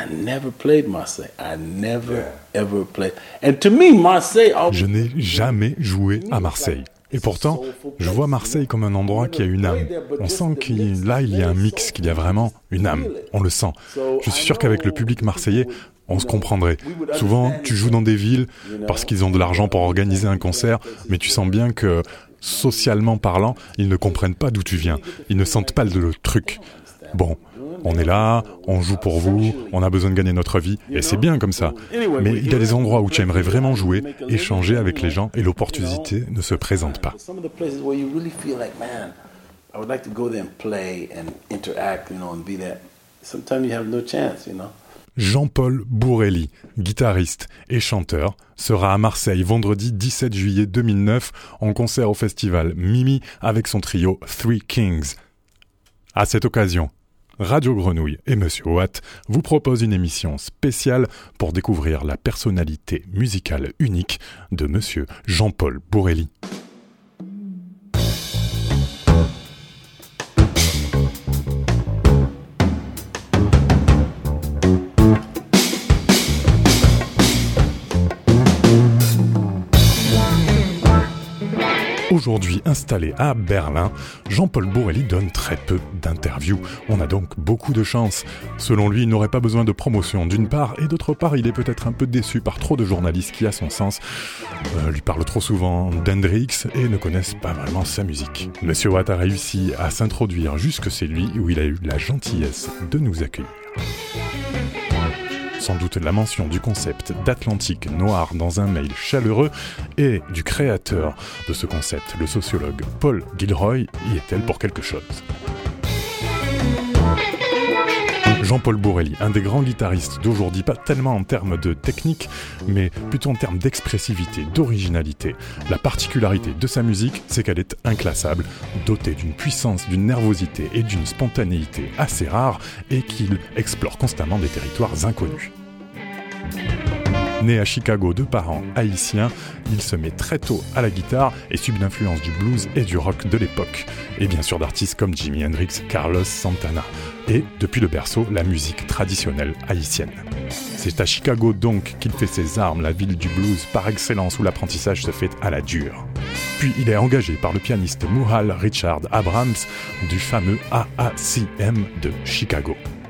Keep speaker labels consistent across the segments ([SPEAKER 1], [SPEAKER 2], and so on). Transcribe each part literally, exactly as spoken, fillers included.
[SPEAKER 1] I never played Marseille. I never, ever played. And to me, Marseille...
[SPEAKER 2] Je n'ai jamais joué à Marseille. Et pourtant, je vois Marseille comme un endroit qui a une âme. On sent qu'il là, il y a un mix, qu'il y a vraiment une âme. On le sent. Je suis sûr qu'avec le public marseillais, on se comprendrait. Souvent, tu joues dans des villes parce qu'ils ont de l'argent pour organiser un concert, mais tu sens bien que, socialement parlant, ils ne comprennent pas d'où tu viens. Ils ne sentent pas le truc. Bon, on est là, on joue pour vous, on a besoin de gagner notre vie, et c'est bien comme ça. Mais il y a des endroits où tu aimerais vraiment jouer, échanger avec les gens, et l'opportunité ne se présente pas. Jean-Paul Bourrelly, guitariste et chanteur, sera à Marseille vendredi dix-sept juillet deux mille neuf en concert au festival Mimi avec son trio Three Kings. À cette occasion, Radio Grenouille et Monsieur Watt vous proposent une émission spéciale pour découvrir la personnalité musicale unique de Monsieur Jean-Paul Bourrelly. Aujourd'hui installé à Berlin, Jean-Paul Bourrelly donne très peu d'interviews. On a donc beaucoup de chance. Selon lui, il n'aurait pas besoin de promotion d'une part, et d'autre part, il est peut-être un peu déçu par trop de journalistes qui, à son sens, euh, lui parlent trop souvent d'Hendrix et ne connaissent pas vraiment sa musique. Monsieur Watt a réussi à s'introduire jusque chez lui, où il a eu la gentillesse de nous accueillir. Sans doute la mention du concept d'Atlantique noir dans un mail chaleureux et du créateur de ce concept, le sociologue Paul Gilroy, y est-elle pour quelque chose. Jean-Paul Bourrelly, un des grands guitaristes d'aujourd'hui, pas tellement en termes de technique, mais plutôt en termes d'expressivité, d'originalité. La particularité de sa musique, c'est qu'elle est inclassable, dotée d'une puissance, d'une nervosité et d'une spontanéité assez rares, et qu'il explore constamment des territoires inconnus. Né à Chicago de parents haïtiens, il se met très tôt à la guitare et subit l'influence du blues et du rock de l'époque, et bien sûr d'artistes comme Jimi Hendrix, Carlos Santana, et depuis le berceau, la musique traditionnelle haïtienne. C'est à Chicago donc qu'il fait ses armes, la ville du blues par excellence où l'apprentissage se fait à la dure. Puis il est engagé par le pianiste Muhal Richard Abrams du fameux A A C M de Chicago.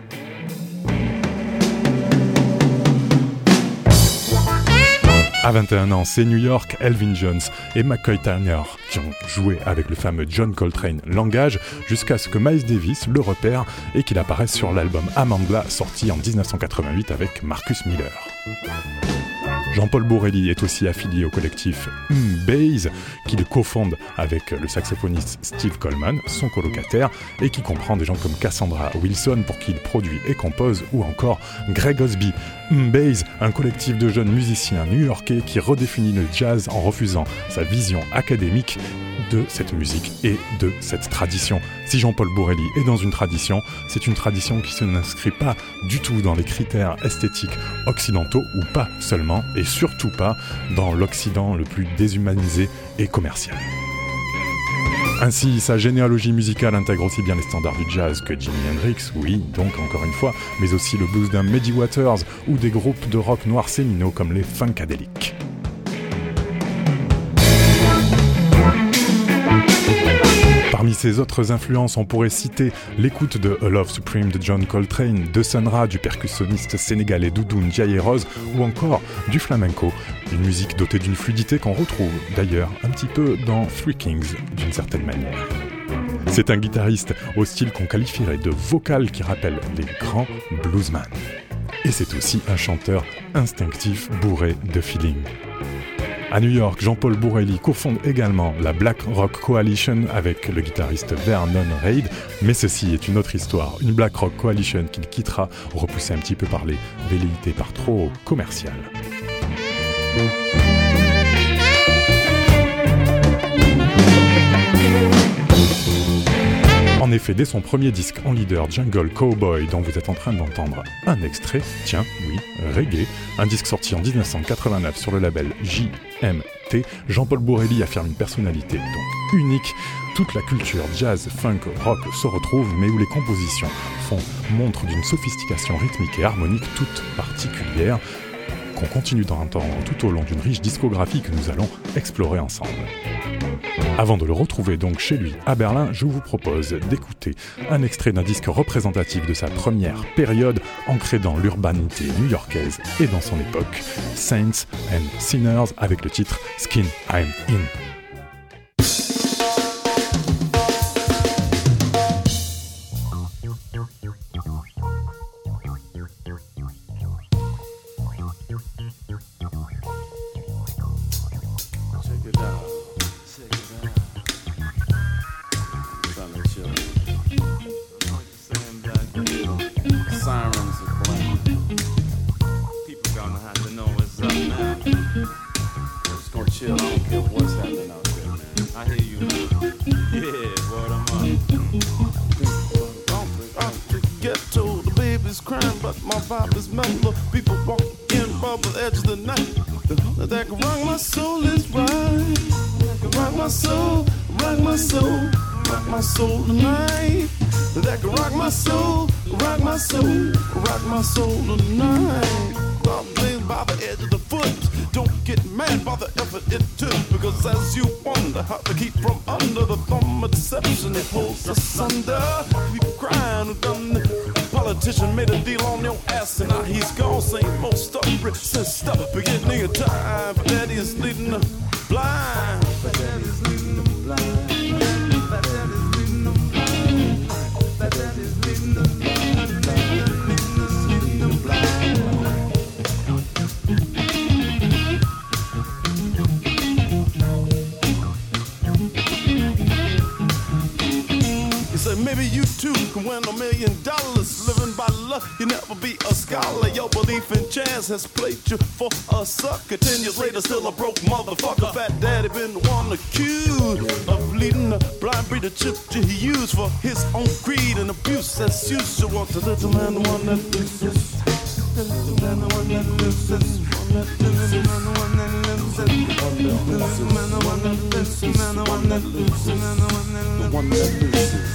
[SPEAKER 2] À vingt et un ans, c'est New York, Elvin Jones et McCoy Tyner qui ont joué avec le fameux John Coltrane Langage jusqu'à ce que Miles Davis le repère et qu'il apparaisse sur l'album Amandla sorti en dix-neuf cent quatre-vingt-huit avec Marcus Miller. Jean-Paul Bourrelly est aussi affilié au collectif M-Base, qu'il cofonde avec le saxophoniste Steve Coleman, son colocataire, et qui comprend des gens comme Cassandra Wilson pour qui il produit et compose, ou encore Greg Osby. M-Base, un collectif de jeunes musiciens new-yorkais qui redéfinit le jazz en refusant sa vision académique de cette musique et de cette tradition. Si Jean-Paul Bourrelly est dans une tradition, c'est une tradition qui ne s'inscrit pas du tout dans les critères esthétiques occidentaux, ou pas seulement, et surtout pas dans l'Occident le plus déshumanisé et commercial. Ainsi, sa généalogie musicale intègre aussi bien les standards du jazz que Jimi Hendrix, oui, donc encore une fois, mais aussi le blues d'un Muddy Waters ou des groupes de rock noir séminaux comme les Funkadelic. Parmi ses autres influences, on pourrait citer l'écoute de A Love Supreme de John Coltrane, de Sun Ra du percussionniste sénégalais Doudou Ndiaye Rose, ou encore du flamenco, une musique dotée d'une fluidité qu'on retrouve d'ailleurs un petit peu dans Three Kings d'une certaine manière. C'est un guitariste au style qu'on qualifierait de vocal qui rappelle les grands bluesmen. Et c'est aussi un chanteur instinctif bourré de feeling. À New York, Jean-Paul Bourrelly cofonde également la Black Rock Coalition avec le guitariste Vernon Reid, mais ceci est une autre histoire, une Black Rock Coalition qu'il quittera, repoussé un petit peu par les velléités par trop commerciales. En effet, dès son premier disque en leader, Jungle Cowboy, dont vous êtes en train d'entendre un extrait, tiens, oui, reggae, un disque sorti en dix-neuf cent quatre-vingt-neuf sur le label J M T, Jean-Paul Bourelly affirme une personnalité donc unique. Toute la culture jazz, funk, rock se retrouve, mais où les compositions font montre d'une sophistication rythmique et harmonique toute particulière, qu'on continue d'entendre tout au long d'une riche discographie que nous allons explorer ensemble. Avant de le retrouver donc chez lui à Berlin, je vous propose d'écouter un extrait d'un disque représentatif de sa première période, ancré dans l'urbanité new-yorkaise et dans son époque, Saints and Sinners, avec le titre Skin I'm In.
[SPEAKER 3] Has played you for a sucker. Ten years later, still a broke motherfucker. Fat Daddy been the one accused of leading a blind breeder chip he used for his own greed and abuse. That's usual. The little man, the one that loses. The little man, the one that loses. The little man, the one that loses. The little man, the one that loses. The man, the one that loses. The one that loses.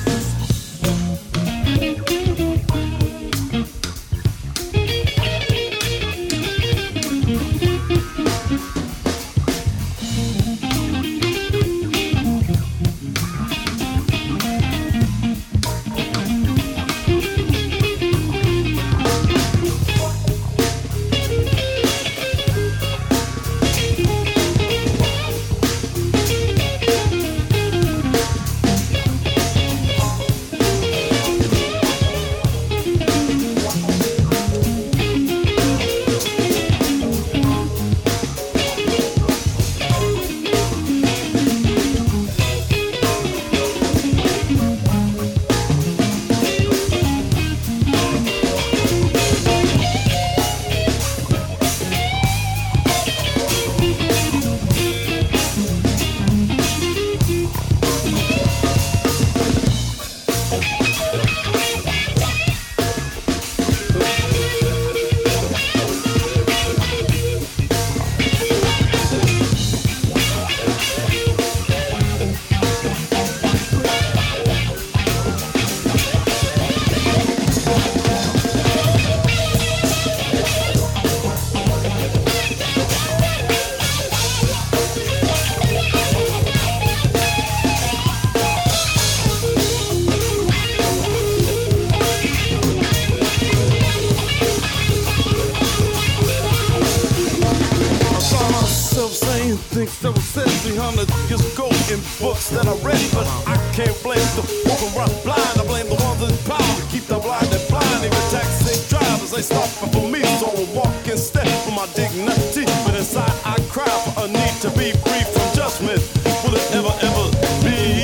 [SPEAKER 3] That I read, but I can't blame the walk around blind. I blame the ones in power to keep the blind and blind. Even taxi drivers, they stopping for me, so I walk and step for my dignity. But inside I cry for a need to be free from judgment. Will it ever, ever be?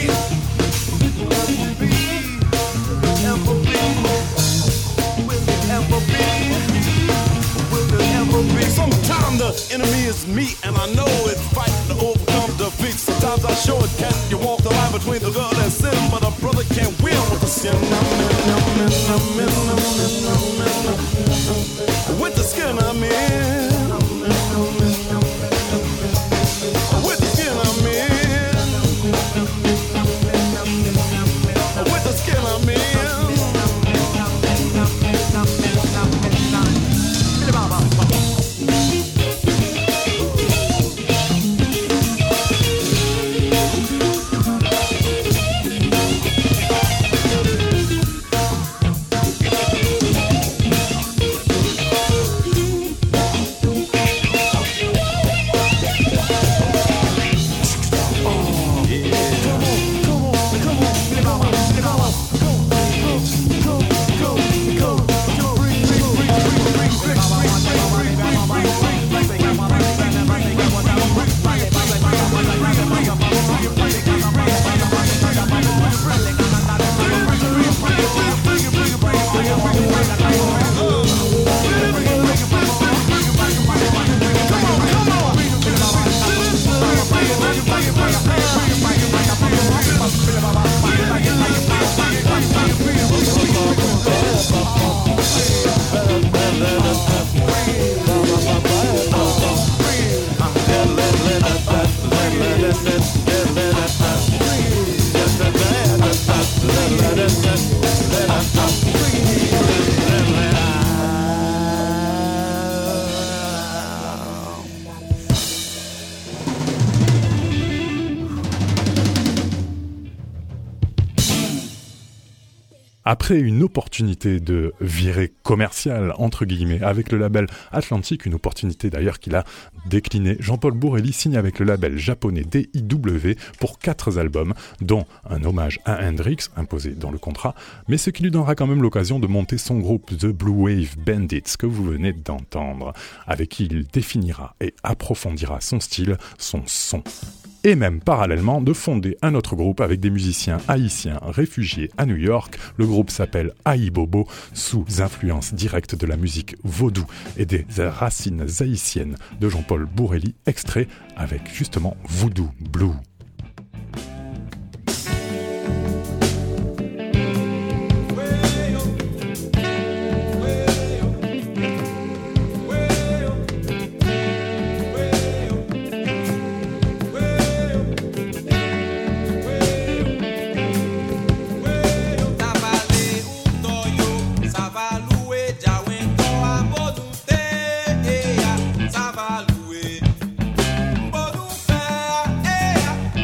[SPEAKER 3] Will it ever be? Will it ever be? Will it ever be? Sometimes the enemy is me, and I know it's fighting to overcome defeat. Sometimes I show it, can you walk the line between the good and sin? But I'm brother can't win with the skin. With the skin I'm in. With the skin I'm in. With the skin I'm in.
[SPEAKER 2] Après une opportunité de virer commercial, entre guillemets, avec le label Atlantic, une opportunité d'ailleurs qu'il a déclinée, Jean-Paul Bourelly signe avec le label japonais D I W pour quatre albums, dont un hommage à Hendrix, imposé dans le contrat, mais ce qui lui donnera quand même l'occasion de monter son groupe The Blue Wave Bandits, que vous venez d'entendre, avec qui il définira et approfondira son style, son son. Et même parallèlement de fonder un autre groupe avec des musiciens haïtiens réfugiés à New York. Le groupe s'appelle Aïbobo, sous influence directe de la musique vaudou et des racines haïtiennes de Jean-Paul Bourelly, extrait avec justement Voodoo Blue.
[SPEAKER 4] Hey,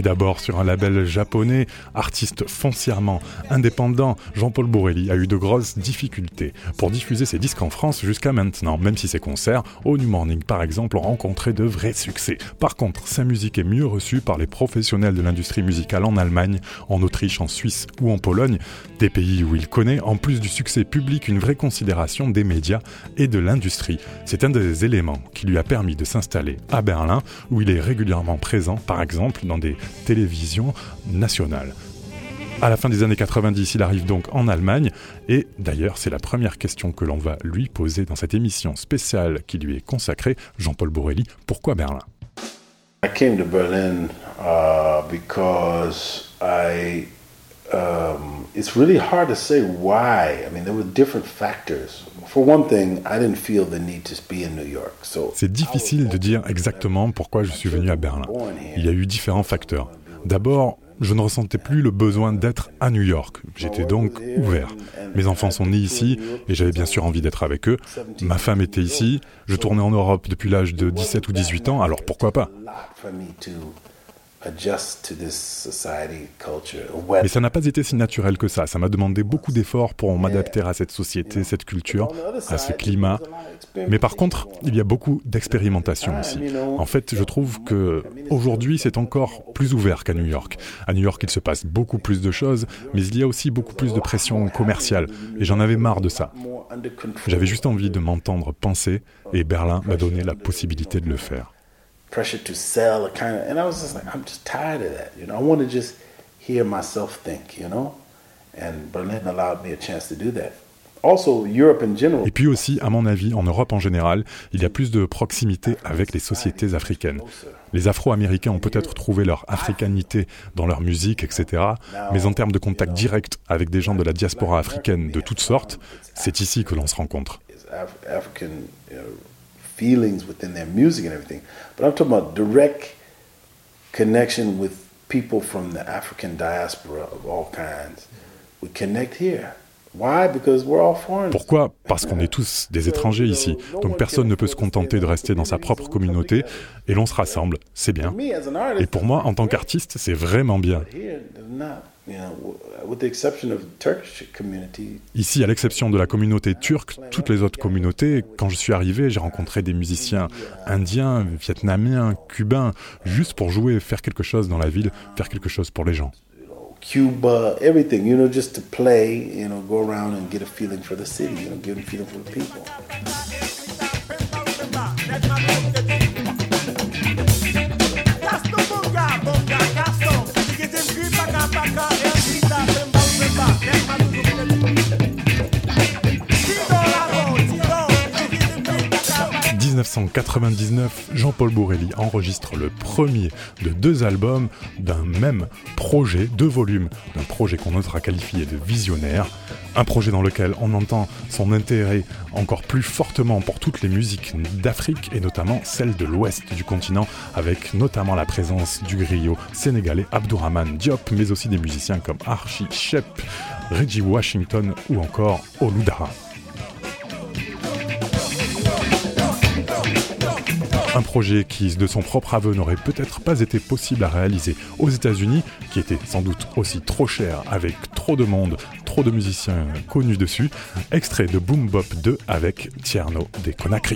[SPEAKER 2] d'abord sur un label japonais, artiste foncièrement indépendant, Jean-Paul Borelli a eu de grosses difficultés pour diffuser ses disques en France jusqu'à maintenant, même si ses concerts, au New Morning par exemple, ont rencontré de vrais succès. Par contre, sa musique est mieux reçue par les professionnels de l'industrie musicale en Allemagne, en Autriche, en Suisse ou en Pologne, des pays où il connaît, en plus du succès public, une vraie considération des médias et de l'industrie. C'est un des éléments qui lui a permis de s'installer à Berlin, où il est régulièrement présent, par exemple, dans des télévisions nationales. À la fin des années quatre-vingt-dix, il arrive donc en Allemagne, et d'ailleurs, c'est la première question que l'on va lui poser dans cette émission spéciale qui lui est consacrée. Jean-Paul Borelli, pourquoi Berlin ?
[SPEAKER 1] I came to Berlin uh, because I, um, it's really hard to say why. I mean, there were different factors. For one thing, I didn't feel the need to be in New York. So
[SPEAKER 2] c'est difficile de dire exactement pourquoi je suis venu à Berlin. Il y a eu différents facteurs. D'abord, je ne ressentais plus le besoin d'être à New York. J'étais donc ouvert. Mes enfants sont nés ici et j'avais bien sûr envie d'être avec eux. Ma femme était ici. Je tournais en Europe depuis l'âge de dix-sept ou dix-huit ans, alors pourquoi pas ? Mais ça n'a pas été si naturel que ça. Ça m'a demandé beaucoup d'efforts pour m'adapter à cette société, cette culture, à ce climat. Mais par contre, il y a beaucoup d'expérimentation ici. En fait, je trouve que aujourd'hui, c'est encore plus ouvert qu'à New York. À New York, il se passe beaucoup plus de choses, mais il y a aussi beaucoup plus de pression commerciale. Et j'en avais marre de ça. J'avais juste envie de m'entendre penser, et Berlin m'a donné la possibilité de le faire.
[SPEAKER 1] Pressure to sell, kind of, and I was just like, I'm just tired of that, you know. I want to just hear myself think, you know. And Berlin allowed me a chance to do that. Also, Europe in general.
[SPEAKER 2] Et puis aussi, à mon avis, en Europe en général, il y a plus de proximité avec les sociétés africaines. Les Afro-Américains ont peut-être trouvé leur africanité dans leur musique, et cetera. Mais en termes de contact direct avec des gens de la diaspora africaine de toutes sortes, c'est ici que l'on se rencontre.
[SPEAKER 1] African, you know, feelings within their music and everything, but I'm talking about direct connection with people from the African diaspora of all kinds. We connect here. Why? Because we're all foreigners.
[SPEAKER 2] Pourquoi ? Parce qu'on est tous des étrangers ici, donc personne ne peut se contenter de rester dans sa propre communauté, et l'on se rassemble, c'est bien. Et pour moi, en tant qu'artiste, c'est vraiment bien. Ici, à l'exception de la communauté turque, toutes les autres communautés, quand je suis arrivé, j'ai rencontré des musiciens indiens, vietnamiens, cubains, juste pour jouer, faire quelque chose dans la ville, faire quelque chose pour les gens.
[SPEAKER 1] Cuba, everything, you know, just to play, you know, go around and get a feeling for the city, you know, get a feeling for the people.
[SPEAKER 2] dix-neuf cent quatre-vingt-dix-neuf, Jean-Paul Borelli enregistre le premier de deux albums d'un même projet, deux volumes, d'un projet qu'on osera qualifier de visionnaire, un projet dans lequel on entend son intérêt encore plus fortement pour toutes les musiques d'Afrique et notamment celles de l'ouest du continent, avec notamment la présence du griot sénégalais Abdourahmane Diop, mais aussi des musiciens comme Archie Shepp, Reggie Washington ou encore Oludara. Un projet qui, de son propre aveu, n'aurait peut-être pas été possible à réaliser aux États-Unis, qui était sans doute aussi trop cher, avec trop de monde, trop de musiciens connus dessus. Extrait de Boom Bop deux avec Tierno des Conakry.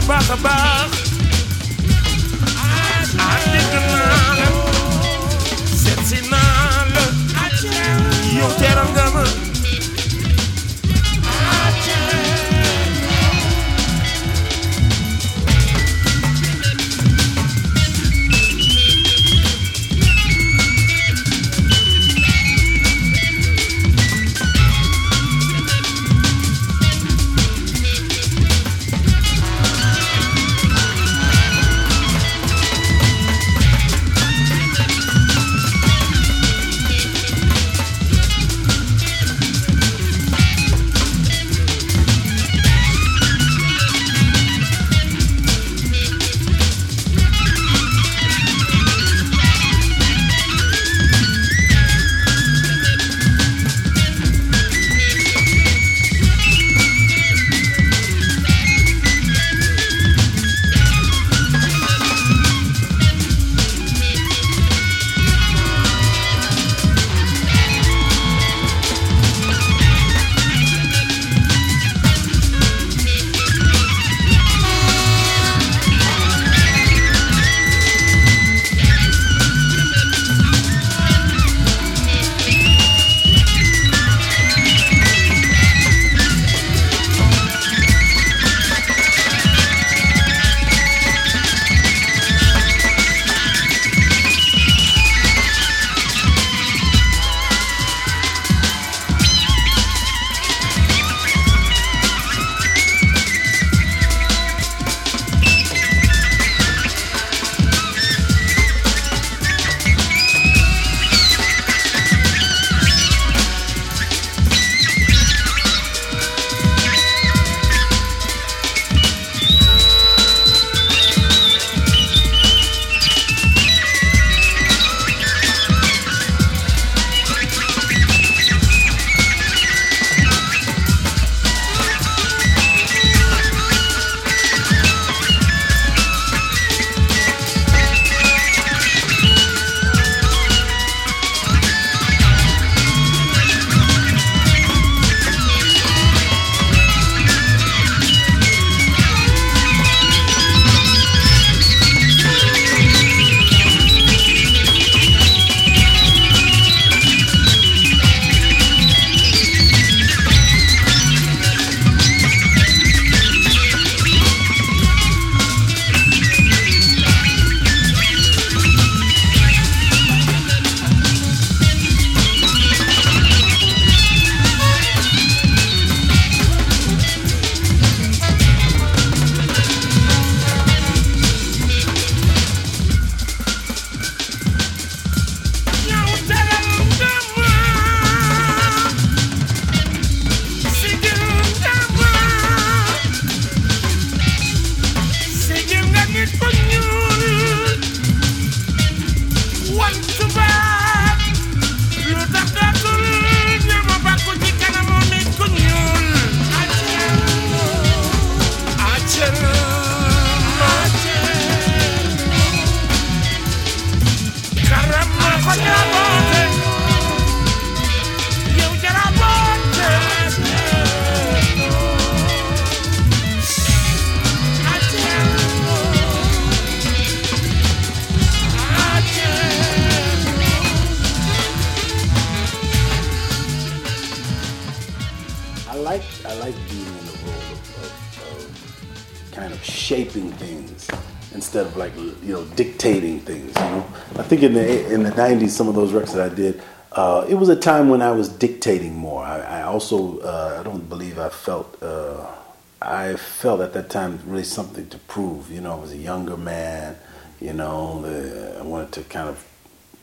[SPEAKER 4] baax a baax ah dégg naa la seet si naa la yow teral nga ma
[SPEAKER 1] shaping things instead of like, you know, dictating things, you know. I think in the in the nineties, some of those records that I did, uh, it was a time when I was dictating more. I, I also, uh, I don't believe I felt, uh, I felt at that time really something to prove. You know, I was a younger man, you know, the, I wanted to kind of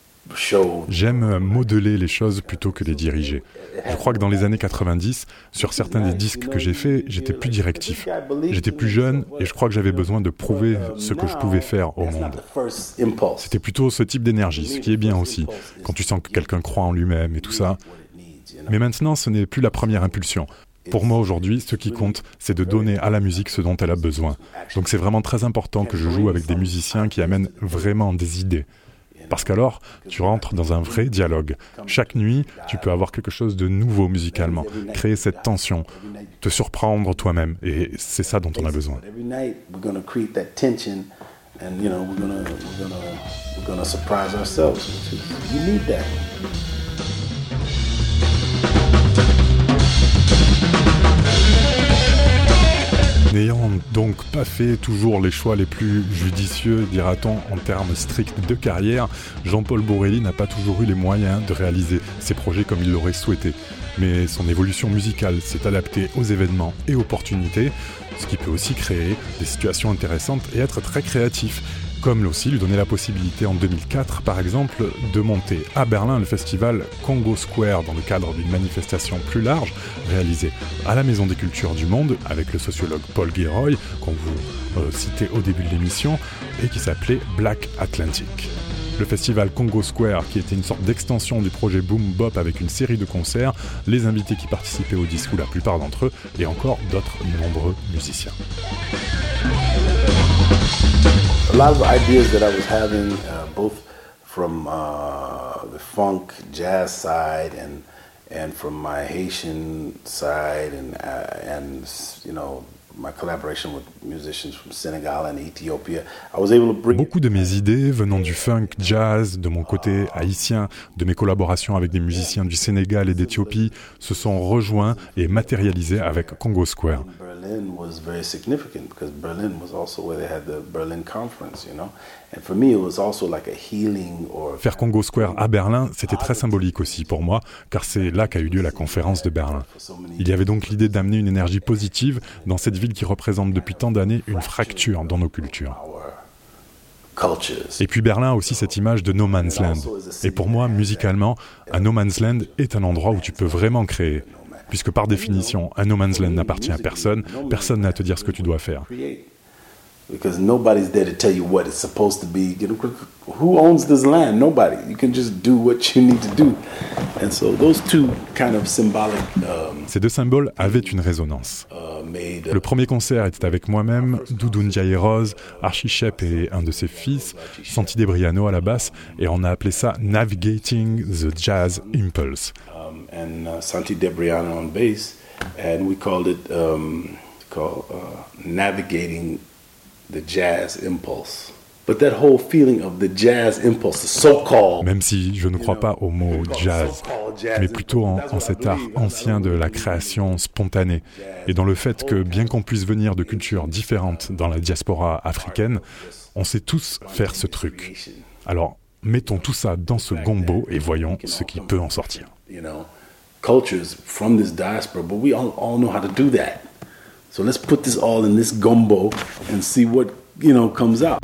[SPEAKER 1] show.
[SPEAKER 2] J'aime modeler les choses plutôt que les diriger. Je crois que dans les années quatre-vingt-dix, sur certains des disques que j'ai faits, j'étais plus directif. J'étais plus jeune et je crois que j'avais besoin de prouver ce que je pouvais faire au monde. C'était plutôt ce type d'énergie, ce qui est bien aussi, quand tu sens que quelqu'un croit en lui-même et tout ça. Mais maintenant, ce n'est plus la première impulsion. Pour moi, aujourd'hui, ce qui compte, c'est de donner à la musique ce dont elle a besoin. Donc c'est vraiment très important que je joue avec des musiciens qui amènent vraiment des idées. Parce qu'alors, tu rentres dans un vrai dialogue. Chaque nuit, tu peux avoir quelque chose de nouveau musicalement, créer cette tension, te surprendre toi-même. Et c'est ça dont on a besoin.
[SPEAKER 1] And you know we're gonna we're gonna we're gonna surprise ourselves. You need that.
[SPEAKER 2] N'ayant donc pas fait toujours les choix les plus judicieux, dira-t-on, en termes stricts de carrière, Jean-Paul Borelli n'a pas toujours eu les moyens de réaliser ses projets comme il l'aurait souhaité. Mais son évolution musicale s'est adaptée aux événements et opportunités, ce qui peut aussi créer des situations intéressantes et être très créatif, comme aussi lui donner la possibilité en deux mille quatre, par exemple, de monter à Berlin le festival Congo Square dans le cadre d'une manifestation plus large, réalisée à la Maison des Cultures du Monde avec le sociologue Paul Guéroy, qu'on vous euh, citait au début de l'émission, et qui s'appelait Black Atlantic. Le festival Congo Square, qui était une sorte d'extension du projet Boom Bop avec une série de concerts, les invités qui participaient au disque, ou la plupart d'entre eux, et encore d'autres nombreux musiciens.
[SPEAKER 1] A lot of ideas that I was having, uh, both from uh, the funk jazz side and and from my Haitian side, and uh, and you know. My collaboration with musicians from Senegal and Ethiopia, I was able to bring.
[SPEAKER 2] Beaucoup de mes idées venant du funk, jazz, de mon côté haïtien, de mes collaborations avec des musiciens du Sénégal et d'Éthiopie, se sont rejoints et matérialisés avec Congo Square.
[SPEAKER 1] Berlin was very significant because Berlin was also where they had the Berlin Conference, you know. And for me, it was also like a healing or.
[SPEAKER 2] Faire Congo Square à Berlin, c'était très symbolique aussi pour moi, car c'est là qu'a eu lieu la conférence de Berlin. Il y avait donc l'idée d'amener une énergie positive dans cette ville qui représente depuis tant d'années une fracture dans nos cultures. Et puis Berlin a aussi cette image de no man's land. Et pour moi, musicalement, un no man's land est un endroit où tu peux vraiment créer. Puisque par définition, un no man's land n'appartient à personne, personne n'a à te dire ce que tu dois faire.
[SPEAKER 1] Because nobody's there to tell you what it's supposed to be. Who owns this land? Nobody. You can just do what you need to do. And so those two kind of symbolic. Um,
[SPEAKER 2] Ces deux symboles avaient une résonance. Le premier concert était avec moi-même, Doudou Ndiaye Rose, Archie Shepp et un de ses fils, Santi Debriano à la basse, et on a appelé ça Navigating the Jazz Impulse.
[SPEAKER 1] Um, and uh, Santi Debriano on bass, and we called it um, called uh, Navigating the Jazz Impulse. But that whole feeling of the jazz impulse, the so-called.
[SPEAKER 2] Même si je ne crois pas au mot jazz, mais plutôt en, en cet art ancien de la création spontanée, et dans le fait que bien qu'on puisse venir de cultures différentes dans la diaspora africaine, on sait tous faire ce truc. Alors, mettons tout ça dans ce gombo et voyons ce qui peut en sortir.
[SPEAKER 1] You know, cultures from this diaspora, but we all, all know how to do that. So let's put this all in this gumbo and see what, you know, comes out.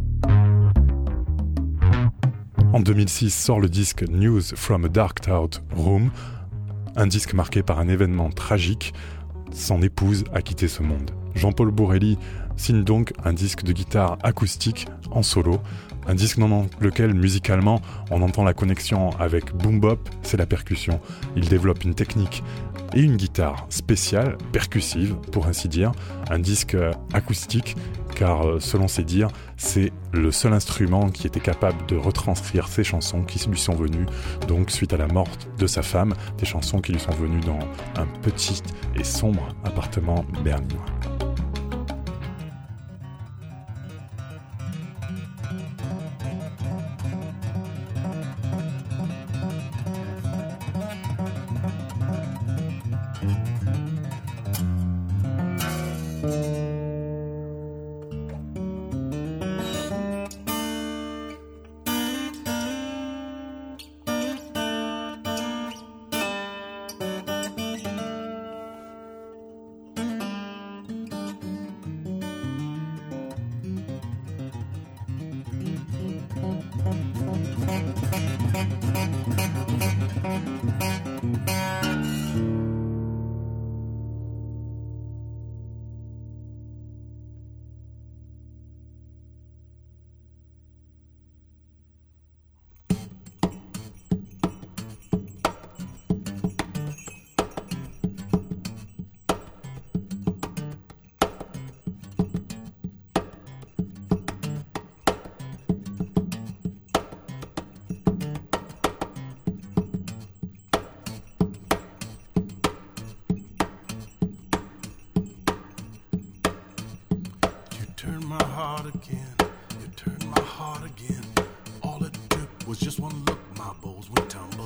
[SPEAKER 2] En deux mille six sort le disque News from a Dark Out Room, un disque marqué par un événement tragique. Son épouse a quitté ce monde. Jean-Paul Borelli signe donc un disque de guitare acoustique en solo, un disque dans lequel musicalement on entend la connexion avec boom bop, c'est la percussion. Il développe une technique et une guitare spéciale, percussive pour ainsi dire, un disque acoustique car selon ses dires, c'est le seul instrument qui était capable de retranscrire ces chansons qui lui sont venues donc suite à la mort de sa femme, des chansons qui lui sont venues dans un petit et sombre appartement berlinois.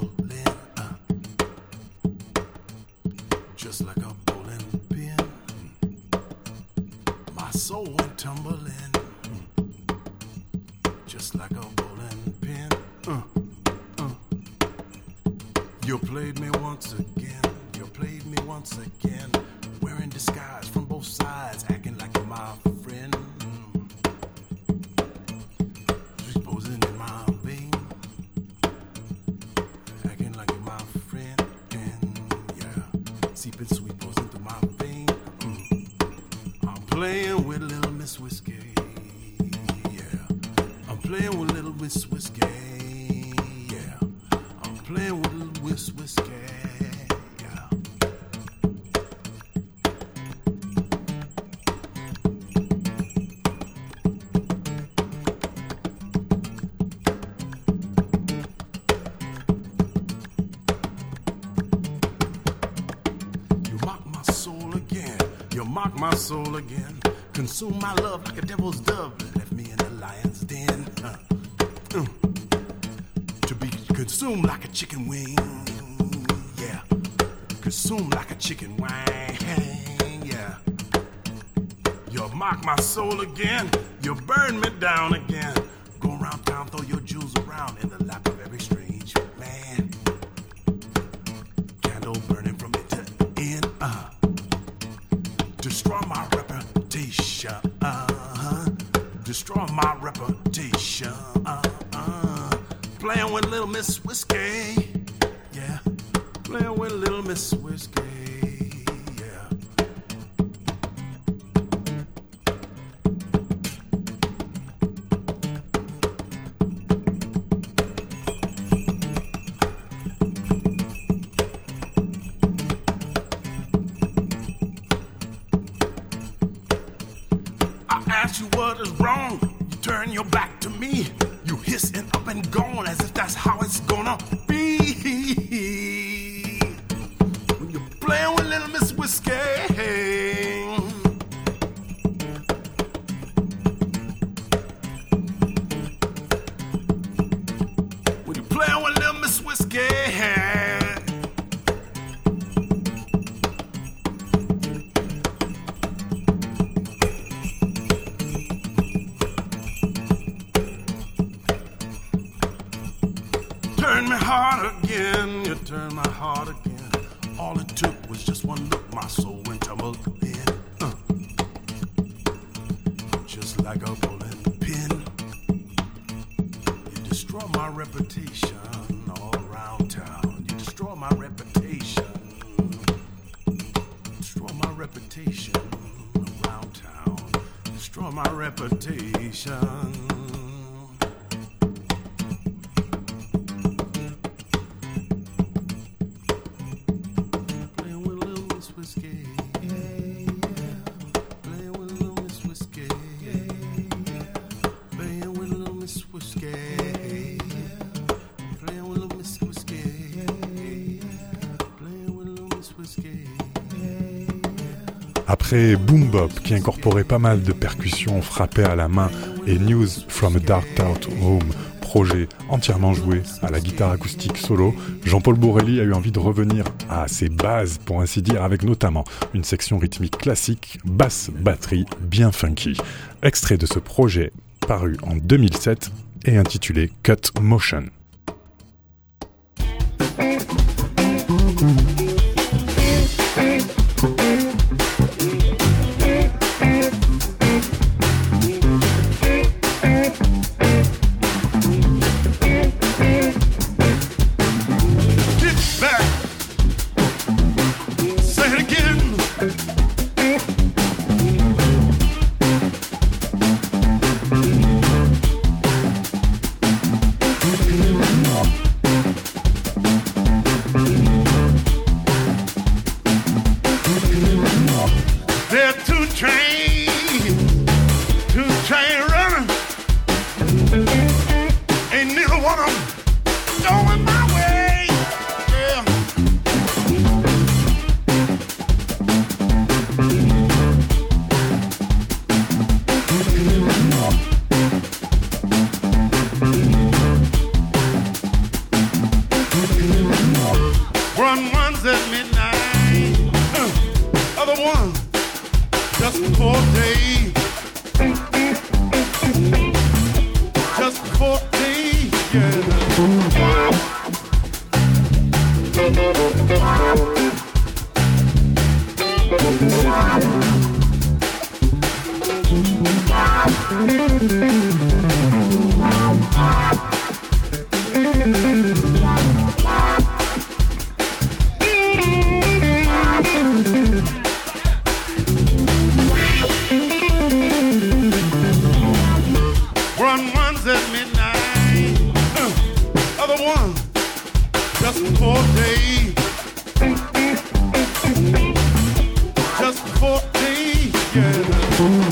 [SPEAKER 3] tumbling, uh, just like a bowling pin. My soul went tumbling, just like a bowling pin. Uh, uh. You played me once again. You played me once again. Wearing disguise from both sides, acting like you're my friend. Posing in my vein, acting like you're my friend. And yeah, seeping sweet posing through my vein. Mm. I'm playing with little Miss Whiskey. Yeah, I'm playing with little Miss Whiskey. Yeah, I'm playing with little Miss Whiskey. My soul again, consume my love like a devil's dove, left me in the lion's den. Uh, uh, to be consumed like a chicken wing, yeah, consumed like a chicken wing, yeah. You mock my soul again, you burn me down again. Go around town, throw your jewels around in the lap of every strange man. Candle burning from it to end. Uh, Destroy my reputation, uh-huh. Destroy my reputation, uh-uh. Playing with little Miss Whiskey, yeah. Playing with little Miss Whiskey, yeah. Ask you what is wrong, you turn your back to me. You hissing up and gone as if that's how it's gonna be. When you're playing with little Miss Whiskey, when you're playing with little Miss Whiskey, turn my heart again, you turn my heart again. All it took was just one look, my soul went tumbled in. Uh. Just like a bowling pin. You destroy my reputation all around town. You destroy my reputation. Destroy my reputation around town. Destroy my reputation.
[SPEAKER 2] Après Boom Bop, qui incorporait pas mal de percussions frappées à la main, et News from a Dark Out Home, projet entièrement joué à la guitare acoustique solo, Jean-Paul Borelli a eu envie de revenir à ses bases, pour ainsi dire, avec notamment une section rythmique classique, basse-batterie bien funky. Extrait de ce projet paru en deux mille sept et intitulé Cut Motion.
[SPEAKER 3] Mm-hmm. Run ones at midnight, uh, other ones just for a day, just for a day, yeah. Run ones at midnight, uh, other ones just for a day, just for a day, yeah.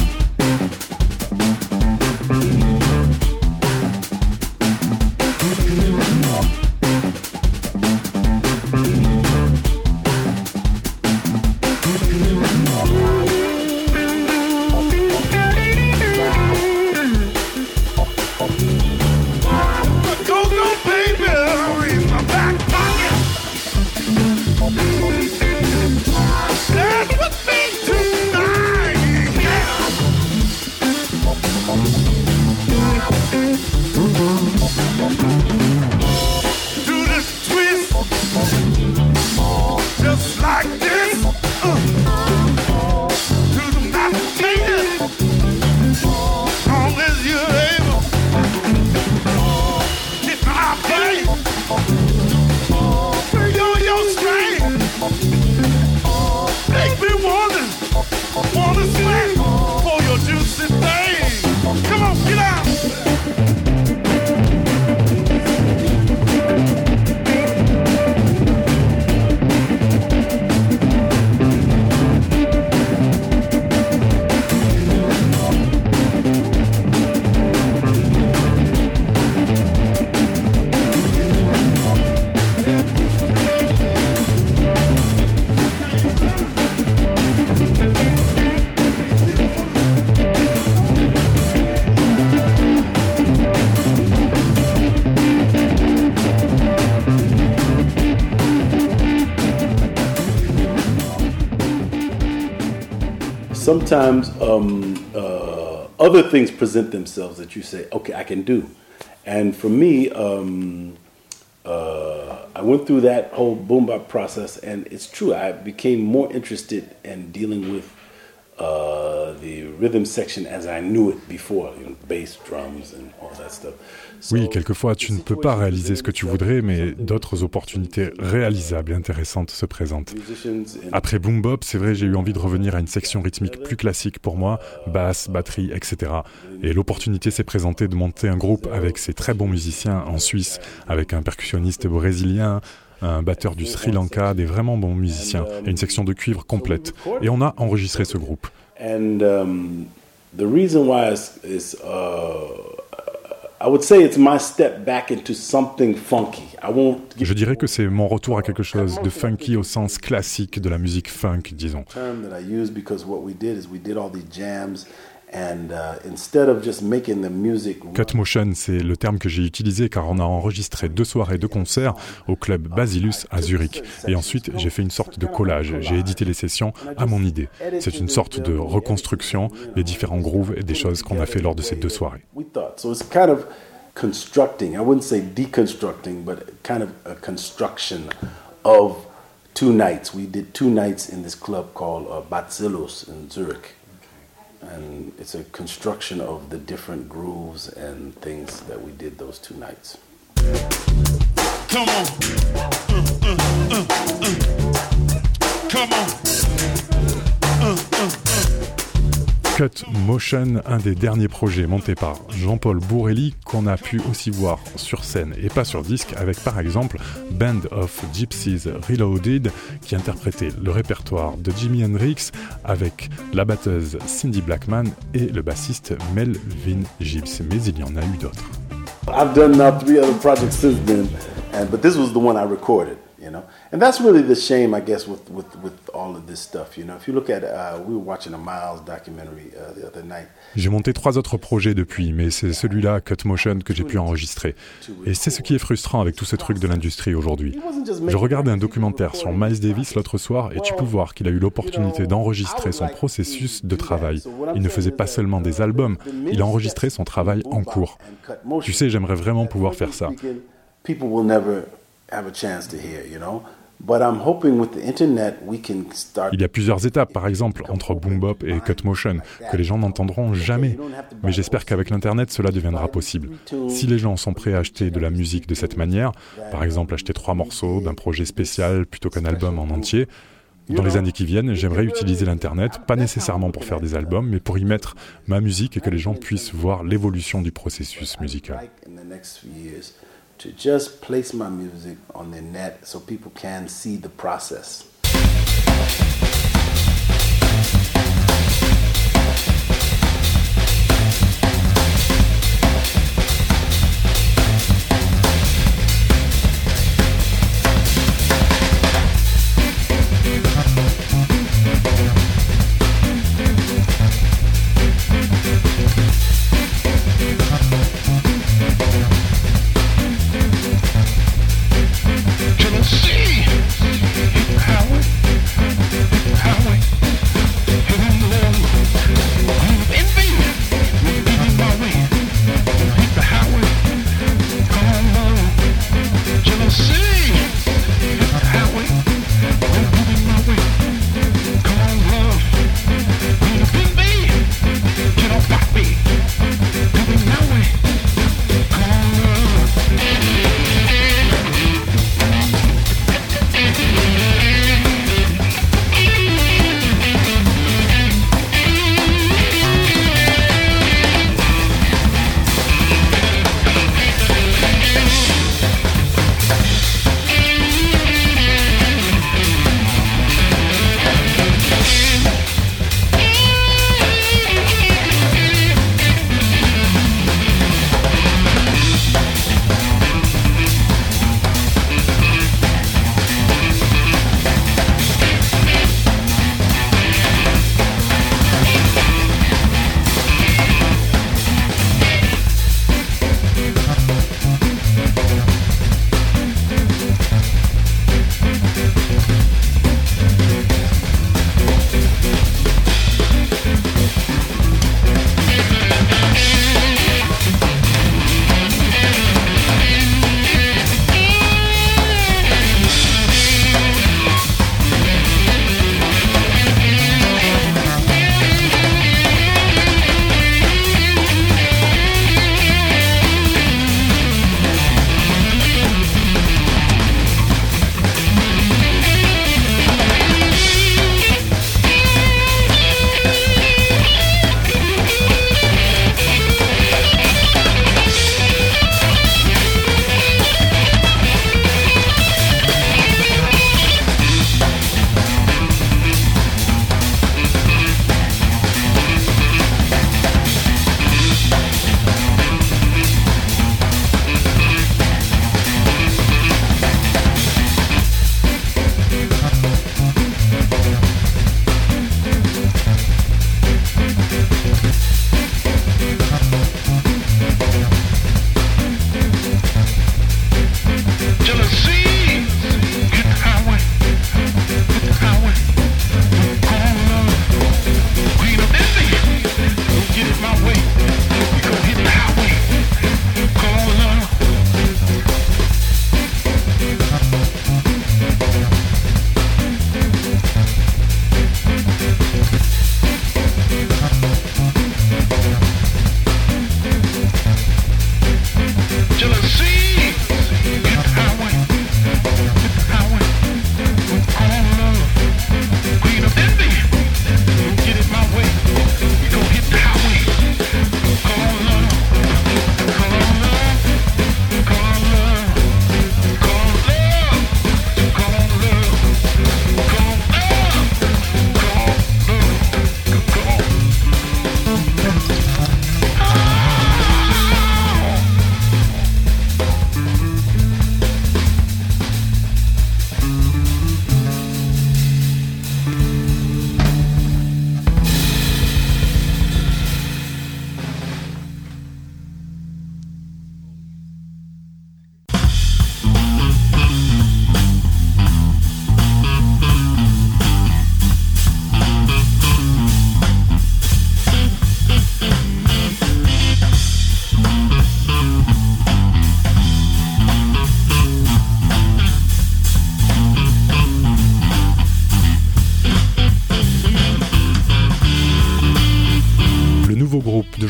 [SPEAKER 1] Sometimes um, uh, other things present themselves that you say, okay, I can do. And for me, um, uh, I went through that whole boom bap process, and it's true, I became more interested in dealing with uh, the rhythm section as I knew it before, you know, bass, drums, and all that stuff.
[SPEAKER 2] Oui, quelquefois tu ne peux pas réaliser ce que tu voudrais, mais d'autres opportunités réalisables et intéressantes se présentent. Après Boom Bop, c'est vrai, j'ai eu envie de revenir à une section rythmique plus classique pour moi, basse, batterie, et cetera. Et l'opportunité s'est présentée de monter un groupe avec ces très bons musiciens en Suisse, avec un percussionniste brésilien, un batteur du Sri Lanka, des vraiment bons musiciens, et une section de cuivre complète. Et on a enregistré ce groupe.
[SPEAKER 1] And um, the reason why is, is uh, I would say it's my step back into something funky. I won't.
[SPEAKER 2] Je dirais que c'est mon retour à quelque chose de funky au sens classique de la musique funk, disons.
[SPEAKER 1] Term that I use because what we did is we did all these jams. And uh, instead of just making the music...
[SPEAKER 2] Cut motion, c'est le terme que j'ai utilisé car on a enregistré deux soirées de concerts au club Basilus à Zurich. Et ensuite, j'ai fait une sorte de collage. J'ai édité les sessions à mon idée. C'est une sorte de reconstruction des différents grooves et des choses qu'on a fait lors de ces deux soirées.
[SPEAKER 1] So it's kind of constructing, I wouldn't say deconstructing, but kind of a construction of two nights. We did two nights in this club called uh, Basilus in Zurich. And it's a construction of the different grooves and things that we did those two nights.
[SPEAKER 3] Come on. Uh, uh, uh, uh. Come on. Uh, uh, uh.
[SPEAKER 2] Cut Motion, un des derniers projets montés par Jean-Paul Bourrelli qu'on a pu aussi voir sur scène et pas sur disque avec par exemple Band of Gypsies Reloaded qui interprétait le répertoire de Jimi Hendrix avec la batteuse Cindy Blackman et le bassiste Melvin Gibbs, mais il y en a eu d'autres.
[SPEAKER 1] I've done now three other projects since then, and, but this was the one I recorded. You know. And that's really the shame, I guess, with, with, with all of this stuff. You know, if you look at, uh, we were watching a Miles documentary uh, the other night.
[SPEAKER 2] J'ai monté trois autres projets depuis, mais c'est celui-là, Cut Motion, que j'ai pu enregistrer. Et c'est ce qui est frustrant avec tout ce truc de l'industrie aujourd'hui. Je regardais un documentaire sur Miles Davis l'autre soir et tu peux voir qu'il a eu l'opportunité d'enregistrer son processus de travail. Il ne faisait pas seulement des albums, il a enregistré son travail en cours. Tu sais, j'aimerais vraiment pouvoir faire ça.
[SPEAKER 1] People will never have a chance to hear, you know. But I'm hoping with the internet we can start.
[SPEAKER 2] Il y a plusieurs étapes, par exemple, entre Boom Bop et Cut Motion, que les gens n'entendront jamais. Mais j'espère qu'avec l'internet, cela deviendra possible. Si les gens sont prêts à acheter de la musique de cette manière, par exemple acheter trois morceaux d'un projet spécial plutôt qu'un album en entier, dans les années qui viennent, j'aimerais utiliser l'internet, pas nécessairement pour faire des albums, mais pour y mettre ma musique et que les gens puissent voir l'évolution du processus musical.
[SPEAKER 1] To just place my music on the net so people can see the process.
[SPEAKER 4] See how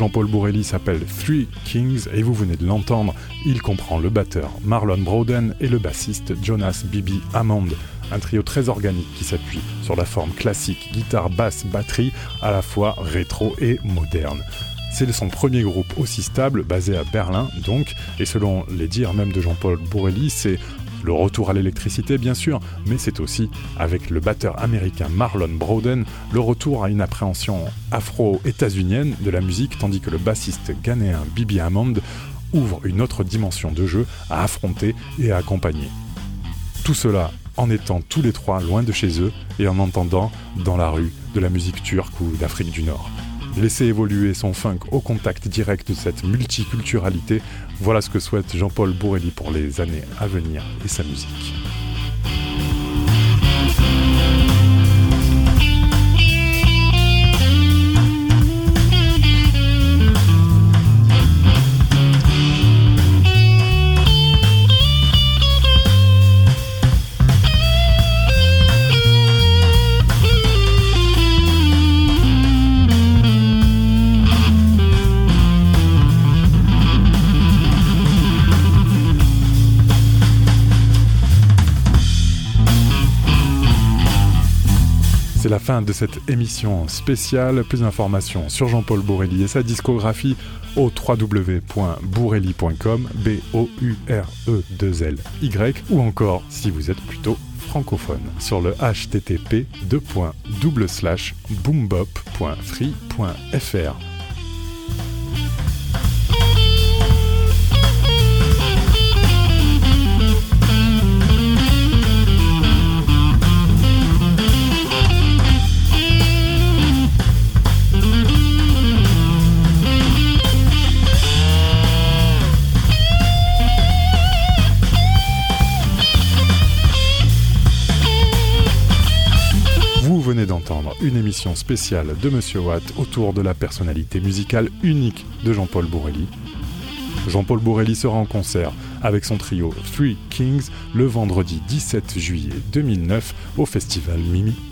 [SPEAKER 2] Jean-Paul Bourelly s'appelle Three Kings et vous venez de l'entendre, il comprend le batteur Marlon Browden et le bassiste Jonas Bibi Hammond. Un trio très organique qui s'appuie sur la forme classique guitare, basse, batterie, à la fois rétro et moderne. C'est son premier groupe aussi stable, basé à Berlin donc, et selon les dires même de Jean-Paul Bourelly, c'est le retour à l'électricité bien sûr, mais c'est aussi, avec le batteur américain Marlon Browden, le retour à une appréhension afro-états-unienne de la musique, tandis que le bassiste ghanéen Bibi Hammond ouvre une autre dimension de jeu à affronter et à accompagner. Tout cela en étant tous les trois loin de chez eux et en entendant dans la rue de la musique turque ou d'Afrique du Nord. Laisser évoluer son funk au contact direct de cette multiculturalité, voilà ce que souhaite Jean-Paul Bourelly pour les années à venir et sa musique. C'est la fin de cette émission spéciale. Plus d'informations sur Jean-Paul Bourelly et sa discographie au w w w point bourelly point com, B O U R E deux L Y, ou encore, si vous êtes plutôt francophone, sur le h t t p deux slash boombop point free point f r. Vous venez d'entendre une émission spéciale de Monsieur Watt autour de la personnalité musicale unique de Jean-Paul Bourelly. Jean-Paul Bourelly sera en concert avec son trio Three Kings le vendredi dix-sept juillet deux mille neuf au festival Mimi